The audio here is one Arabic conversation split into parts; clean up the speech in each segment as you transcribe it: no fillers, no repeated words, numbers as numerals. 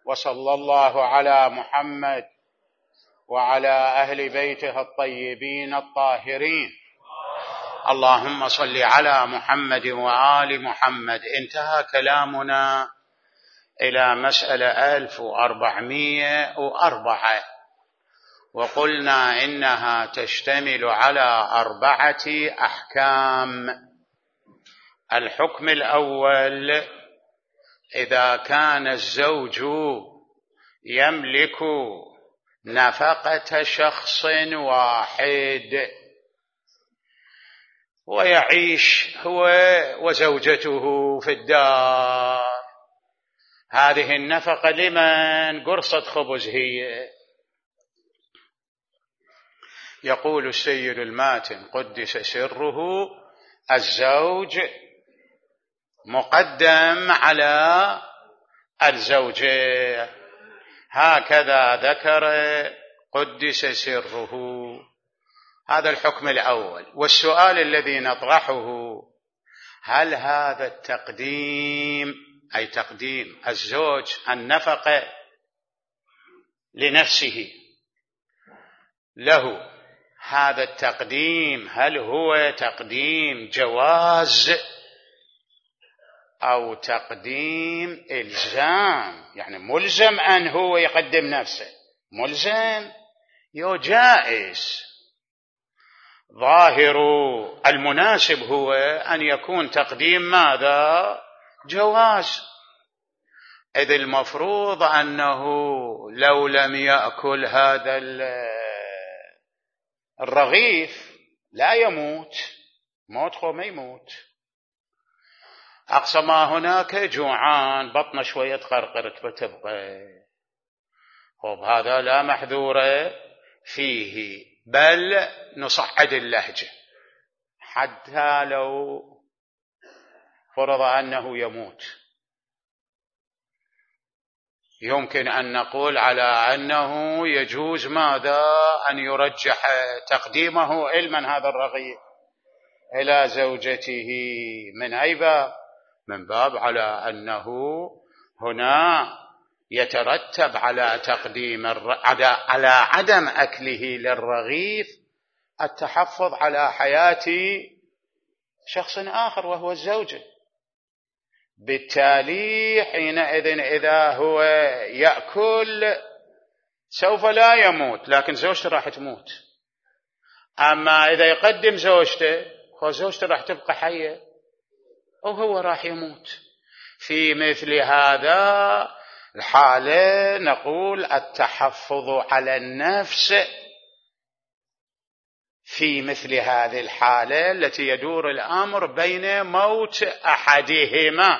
وصلى الله على محمد وعلى أهل بيته الطيبين الطاهرين. اللهم صل على محمد وآل محمد. انتهى كلامنا إلى مسألة 1404، وقلنا إنها تشتمل على 4 أحكام. الحكم الأول: إذا كان الزوج يملك نفقة شخص واحد ويعيش هو وزوجته في الدار، هذه النفقة لمن؟ قرصة خبز هي. يقول السيد الماتن قدس سره: الزوج مقدم على الزوجة، هكذا ذكر قدس سره. هذا الحكم الأول. والسؤال الذي نطرحه: هل هذا التقديم، أي تقديم الزوج النفقة لنفسه له، هذا التقديم هل هو تقديم جواز أو تقديم إلزام؟ يعني ملزم أن هو يقدم نفسه، ملزم يو جائز؟ ظاهر المناسب هو أن يكون تقديم ماذا؟ جواز. إذ المفروض أنه لو لم يأكل هذا الرغيف لا يموت، موت خو ما يموت، أقصى ما هناك جوعان، بطنه شوية قرقرت بتبقى. خب هذا لا محذور فيه، بل نصعد اللهجة حتى لو فرض أنه يموت، يمكن أن نقول على أنه يجوز ماذا؟ أن يرجح تقديمه علما هذا الرغيف إلى زوجته. من أي باب؟ من باب على أنه هنا يترتب على تقديم على عدم أكله للرغيف التحفظ على حياة شخص آخر وهو الزوجة. بالتالي حينئذ إذا هو يأكل سوف لا يموت، لكن زوجته راح تموت. أما إذا يقدم زوجته، زوجته راح تبقى حية وهو راح يموت. في مثل هذا الحالة نقول التحفظ على النفس في مثل هذه الحالة التي يدور الأمر بين موت أحدهما.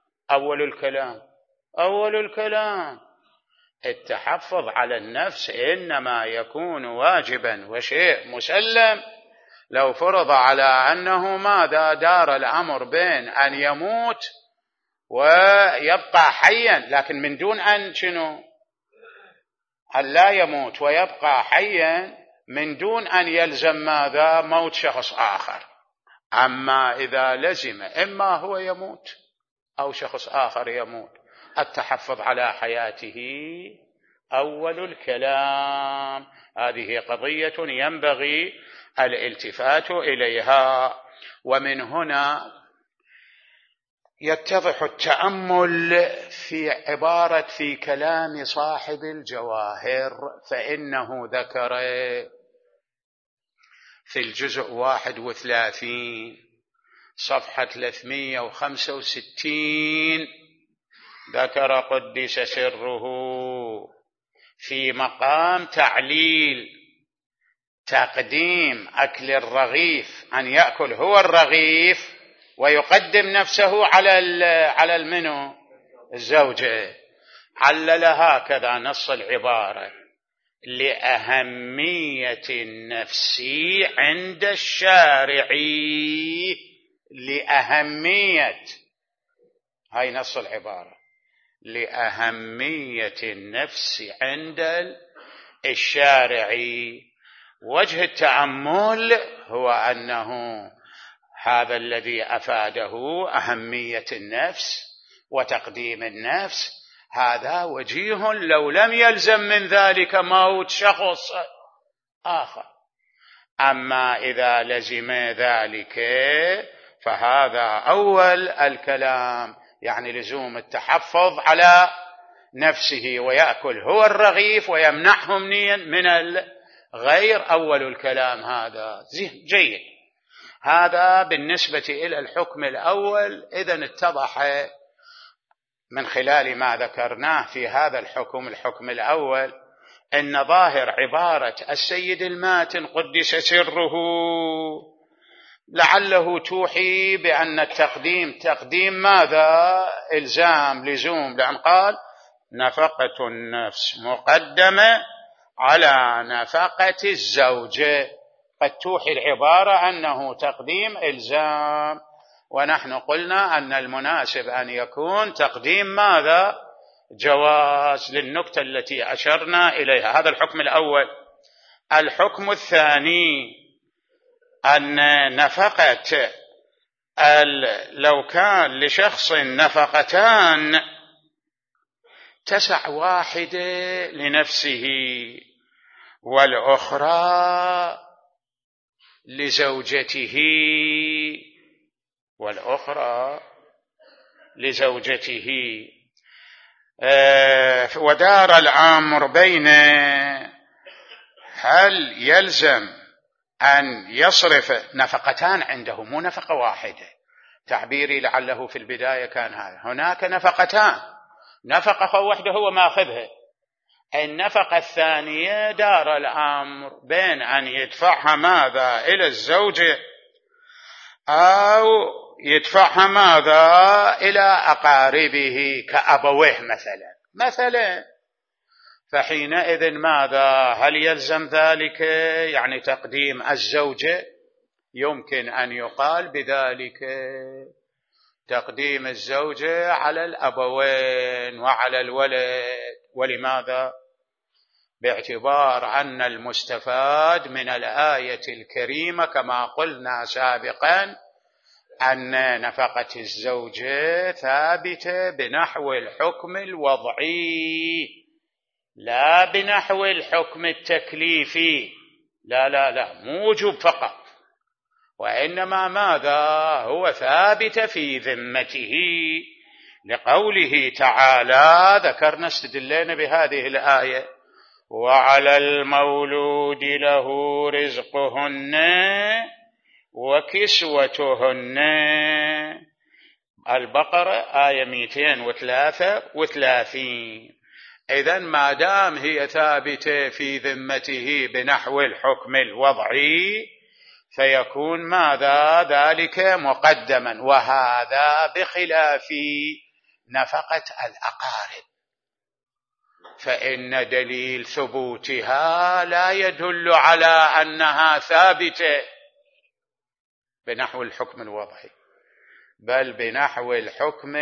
أول الكلام التحفظ على النفس إنما يكون واجبا وشيء مسلم لو فرض على أنه ماذا؟ دار الأمر بين أن يموت ويبقى حيا، لكن من دون أن شنو؟ أن لا يموت ويبقى حيا من دون أن يلزم ماذا؟ موت شخص آخر. أما إذا لزم إما هو يموت أو شخص آخر يموت، التحفظ على حياته أول الكلام. هذه قضية ينبغي الالتفات إليها. ومن هنا يتضح التأمل في عبارة في كلام صاحب الجواهر، فإنه ذكر في الجزء 31 صفحة 365 ذكر قدس سره في مقام تعليل تقديم أكل الرغيف أن يأكل هو الرغيف ويقدم نفسه على المنو؟ الزوجة. علل هكذا نص العبارة: لأهمية النفس عند الشارع. لأهمية، هاي نص العبارة، لأهمية النفس عند الشارع. وجه التأمل هو أنه هذا الذي أفاده أهمية النفس وتقديم النفس، هذا وجيه لو لم يلزم من ذلك موت شخص آخر. أما إذا لزم ذلك فهذا أول الكلام، يعني لزوم التحفظ على نفسه ويأكل هو الرغيف ويمنعه من الغير، أول الكلام. هذا جيد. هذا بالنسبة إلى الحكم الأول. إذن اتضح من خلال ما ذكرناه في هذا الحكم الأول أن ظاهر عبارة السيد الماتن قدس سره لعله توحي بأن التقديم تقديم ماذا؟ إلزام لزوم، لأن قال نفقة النفس مقدمة على نفقة الزوجة، قد توحي العبارة أنه تقديم إلزام، ونحن قلنا أن المناسب أن يكون تقديم ماذا؟ جواز، للنكتة التي أشرنا إليها. هذا الحكم الأول. الحكم الثاني أن نفقة لو كان لشخص نفقتان تسع واحدة لنفسه والأخرى لزوجته ودار الأمر بين هل يلزم أن يصرف نفقتان عنده، مو نفقة واحدة، تعبيري لعله في البداية كان هذا، هناك نفقتان، نفقة واحدة هو ما أخذها، النفقة الثانية دار الأمر بين أن يدفعها ماذا إلى الزوجة أو يدفعها ماذا إلى أقاربه كأبويه مثلا. فحينئذ ماذا؟ هل يلزم ذلك يعني تقديم الزوجة؟ يمكن أن يقال بذلك تقديم الزوجة على الأبوين وعلى الولد. ولماذا؟ باعتبار أن المستفاد من الآية الكريمة كما قلنا سابقا أن نفقة الزوجة ثابتة بنحو الحكم الوضعي لا بنحو الحكم التكليفي. لا مو وجوب فقط، وإنما ماذا؟ هو ثابت في ذمته، لقوله تعالى ذكرنا استدلنا بهذه الآية وعلى المولود له رزقهن وكسوتهن، البقرة آية 233. إذن ما دام هي ثابتة في ذمته بنحو الحكم الوضعي فيكون ماذا؟ ذلك مقدما، وهذا بخلاف نفقة الأقارب، فإن دليل ثبوتها لا يدل على أنها ثابتة بنحو الحكم الوضعي بل بنحو الحكم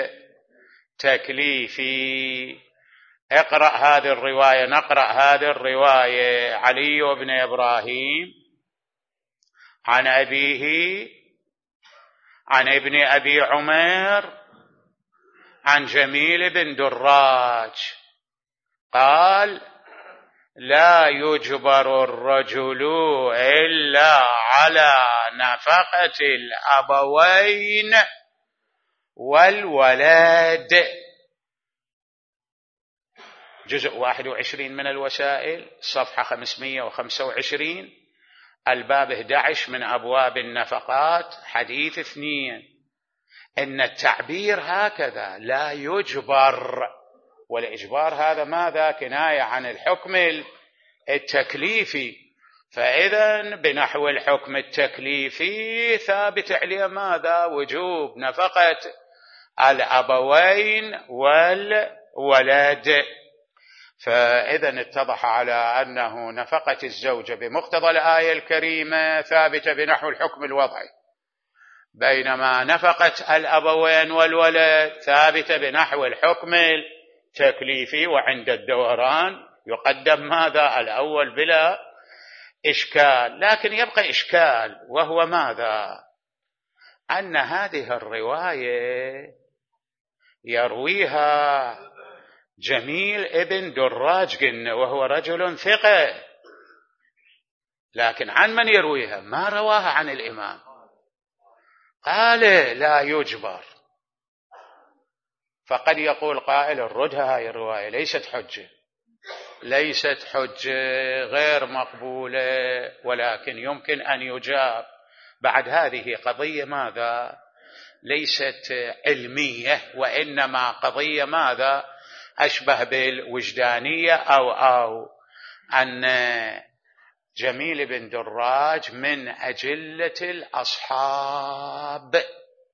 التكليفي. نقرأ هذه الرواية. علي بن إبراهيم عن أبيه عن ابن أبي عمر عن جميل بن دراج قال لا يجبر الرجل إلا على نفقة الأبوين والولد. جزء 21 من الوسائل، صفحة 525، الباب 11 من أبواب النفقات، حديث 2. إن التعبير هكذا لا يجبر، والإجبار هذا ماذا؟ كناية عن الحكم التكليفي، فإذا بنحو الحكم التكليفي ثابت عليه ماذا؟ وجوب نفقة الأبوين والولد. فإذا اتضح على أنه نفقة الزوجة بمقتضى الآية الكريمة ثابتة بنحو الحكم الوضعي، بينما نفقة الأبوين والولد ثابتة بنحو الحكم التكليفي، وعند الدوران يقدم ماذا؟ الأول بلا إشكال. لكن يبقى إشكال، وهو ماذا؟ أن هذه الرواية يرويها جميل ابن دراج قلنا وهو رجل ثقة، لكن عن من يرويها؟ ما رواها عن الإمام. قال لا يجبر. فقد يقول قائل ردها هاي الرواية، ليست حجة، ليست حجة، غير مقبولة، ولكن يمكن أن يجاب. بعد هذه قضية ماذا؟ ليست علمية، وإنما قضية ماذا؟ أشبه بالوجدانية، أو أن جميل بن دراج من أجلة الأصحاب،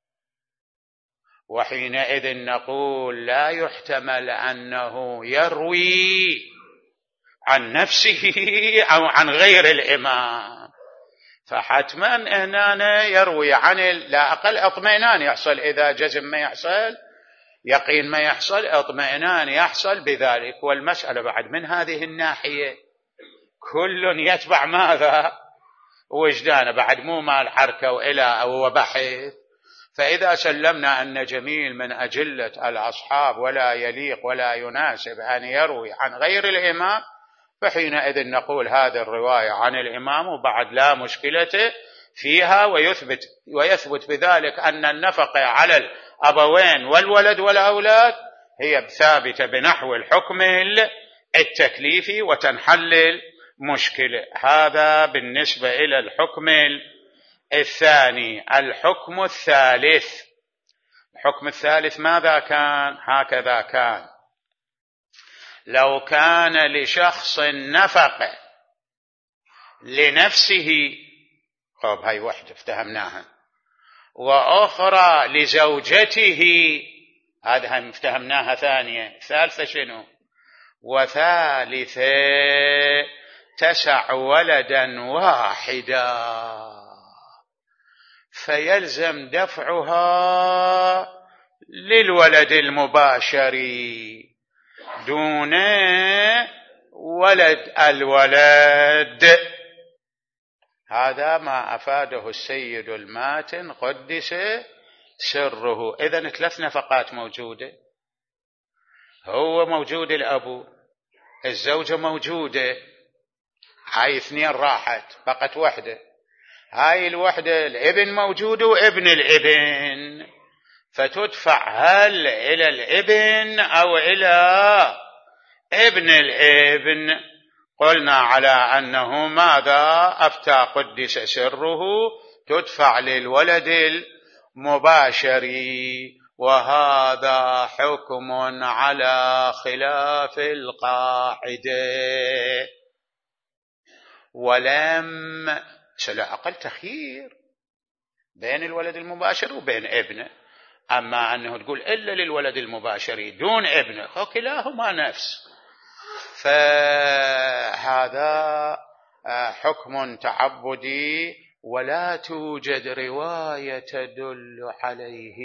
وحينئذ نقول لا يحتمل أنه يروي عن نفسه أو عن غير الإمام، فحتما هنا يروي عن لا أقل اطمئنان يحصل، إذا جزم ما يحصل، يقين ما يحصل، اطمئنان يحصل بذلك. والمسألة بعد من هذه الناحية كل يتبع ماذا؟ وجدانه، بعد مو مال حركة وإلى وبحث. فإذا سلمنا أن جميل من أجلة الأصحاب ولا يليق ولا يناسب أن يروي عن غير الإمام، فحينئذ نقول هذه الرواية عن الإمام وبعد لا مشكلة فيها، ويثبت بذلك أن النفقة على الأبوين والولد والأولاد هي ثابتة بنحو الحكم التكليفي وتنحل المشكلة. هذا بالنسبة إلى الحكم الثاني. الحكم الثالث، الحكم الثالث ماذا كان؟ هكذا كان: لو كان لشخص نفقة لنفسه، طب هاي وحدة افتهمناها، وأخرى لزوجته، هذا افتهمناها ثانية. ثالثة شنو؟ وثالثة تسع ولدا واحدا، فيلزم دفعها للولد المباشر دون ولد الولد. هذا ما أفاده السيد الماتن قدس سره. إذن 3 نفقات موجودة، هو موجود الأبو، الزوجة موجودة، هاي 2 راحت، بقت وحدة. هاي الوحدة الابن موجود وابن الابن، فتدفع هل إلى الابن أو إلى ابن الابن؟ قلنا على أنه ماذا؟ أفتى قدس سره تدفع للولد المباشر، وهذا حكم على خلاف القاعدة. ولم سلا أقل تخيير بين الولد المباشر وبين ابنه، أما أنه تقول إلا للولد المباشر دون ابنه، كلاهما نفس. فهذا حكم تعبدي ولا توجد رواية تدل عليه.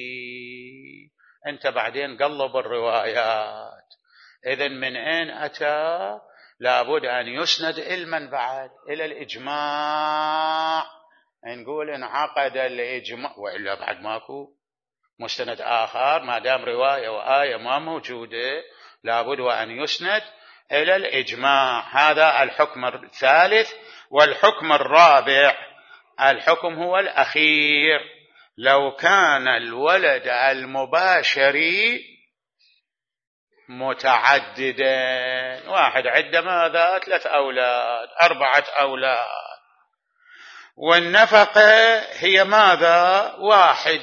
أنت بعدين قلب الروايات، إذن من أين أتى؟ لابد أن يسند علما بعد إلى الإجماع، نقول انعقد الإجماع، وإلا بعد ماكو مستند آخر. ما دام رواية وآية ما موجودة لابد وأن يسند إلى الإجماع. هذا الحكم الثالث. والحكم الرابع، الحكم هو الأخير: لو كان الولد المباشر متعددا، واحد عنده ماذا؟ 3 أولاد 4 أولاد، والنفقة هي ماذا؟ 1،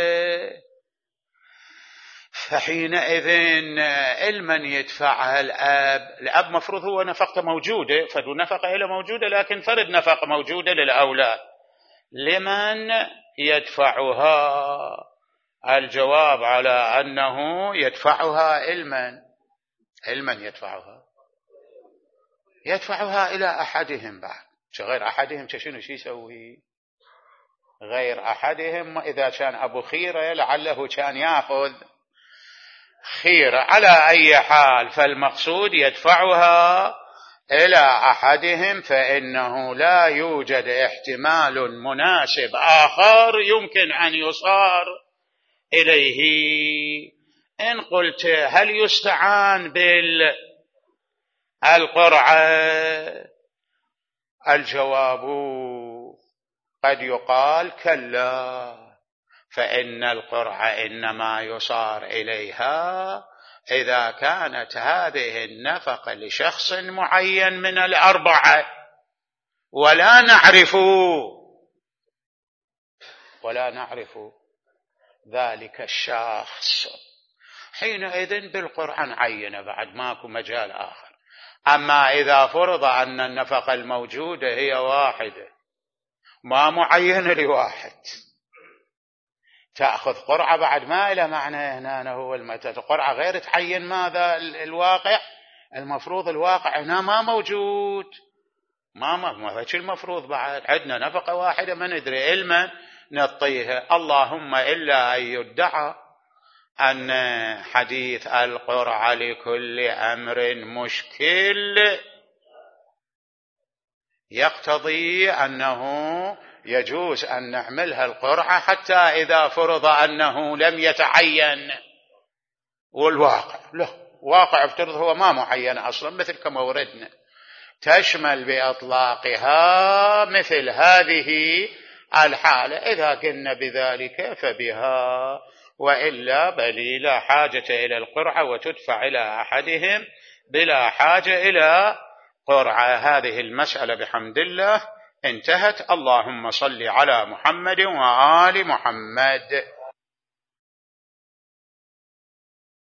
فحينئذ المن يدفعها؟ الأب مفروض هو نفقته موجودة، فدو نفقة إلى موجودة، لكن فرد نفقة موجودة للأولاد، لمن يدفعها؟ الجواب على أنه يدفعها علما يدفعها إلى أحدهم. بعد غير أحدهم شنو يسوي؟ غير أحدهم إذا كان أبو خيرة لعله كان يأخذ خيرة. على أي حال فالمقصود يدفعها إلى أحدهم، فإنه لا يوجد احتمال مناسب آخر يمكن أن يصار إليه إن قلت هل يستعان بالقرعة؟ الجواب قد يقال كلا، فإن القرعة إنما يصار إليها إذا كانت هذه النفقة لشخص معين من الأربعة ولا نعرف ذلك الشخص، حينئذ بالقرعة نعينه، بعد ماكو مجال آخر. أما إذا فرض أن النفقة الموجودة هي واحدة ما معينة لواحد، تأخذ قرعة بعد ما إلى معنى هنا هو المتى قرعة غير تعين ماذا الواقع. المفروض الواقع هنا ما موجود، ما فيش المفروض بعد عندنا نفقة واحدة ما ندري علما نعطيها، اللهم إلا أن يدعى أن حديث القرعة لكل أمر مشكل يقتضي أنه يجوز أن نعملها القرعة حتى إذا فرض أنه لم يتعين، والواقع له واقع افترض هو ما معين أصلا، مثل كما وردنا تشمل بأطلاقها مثل هذه الحالة. إذا قلنا بذلك فبها، وإلا بل لا حاجة إلى القرعة وتدفع إلى أحدهم بلا حاجة إلى قرعة. هذه المسألة بحمد الله انتهت. اللهم صل على محمد وآل محمد.